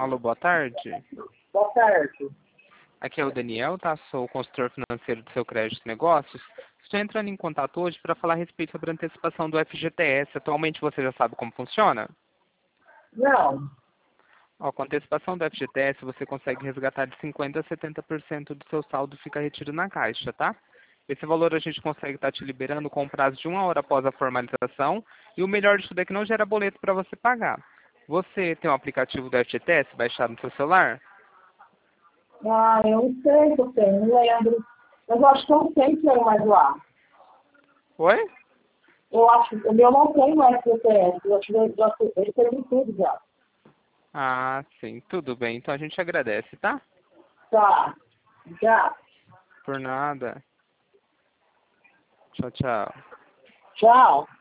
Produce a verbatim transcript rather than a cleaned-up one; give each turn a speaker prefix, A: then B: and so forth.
A: Alô, boa tarde.
B: Boa tarde.
A: Aqui é o Daniel, tá? Sou o consultor financeiro do seu crédito e negócios. Estou entrando em contato hoje para falar a respeito sobre a antecipação do F G T S. Atualmente você já sabe como funciona?
B: Não.
A: Ó, com a antecipação do F G T S você consegue resgatar de cinquenta por cento a setenta por cento do seu saldo fica retido na caixa, tá? Esse valor a gente consegue estar te liberando com um prazo de uma hora após a formalização e o melhor de tudo é que não gera boleto para você pagar. Você tem um aplicativo do F G T S baixado no seu celular?
B: Ah, eu não sei se eu tenho, não lembro. Mas eu acho que eu não tenho dinheiro mais lá.
A: Oi?
B: Eu acho, o meu não tem mais F G T S. Eu acho que eu já eu perdi tudo já.
A: Ah, sim. Tudo bem. Então a gente agradece, tá?
B: Tá. Já.
A: Por nada. Tchau, tchau.
B: Tchau.